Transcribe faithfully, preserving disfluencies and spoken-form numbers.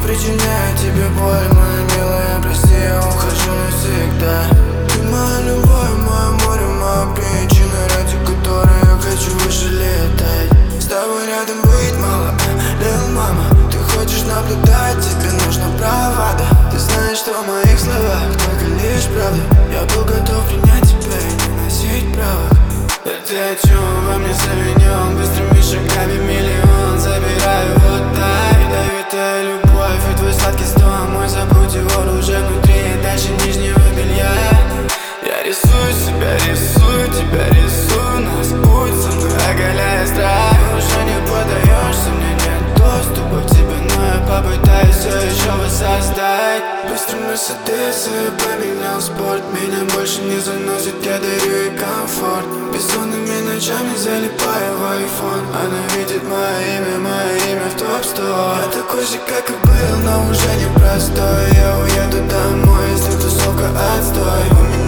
причиняю тебе боль, моя милая, прости, я ухожу навсегда. Ты моя любовь, мое море, моя причина, ради которой я хочу выше летать. С тобой рядом быть мало, Lil мама. Ты хочешь наблюдать, тебе нужна правда. Ты знаешь, что в моих словах только лишь правда. Я был готов принять тебя и не носить правок. Да ты о чем во мне совинён? Быстрыми шагами миллион забираю вот так. Ядовитая любовь и твой сладкий стон. Мой забудь его уже внутри, дальше нижнего белья. Я рисую себя, рисую тебя, рисую нас. Будь со мной, оголяя страх. Ты уже не подаешься, мне нет доступа к тебе, но я попытаюсь все еще воссоздать. Быстро Мерседес, я поменял спорт. Меня больше не заносит, я дарю ей комфорт. Бессонными ночами залипаю в айфон. Она видит мое имя, мое имя в топ сто. Я такой же, как и был, но уже не простой. Я уеду домой, если тусовка отстой. У меня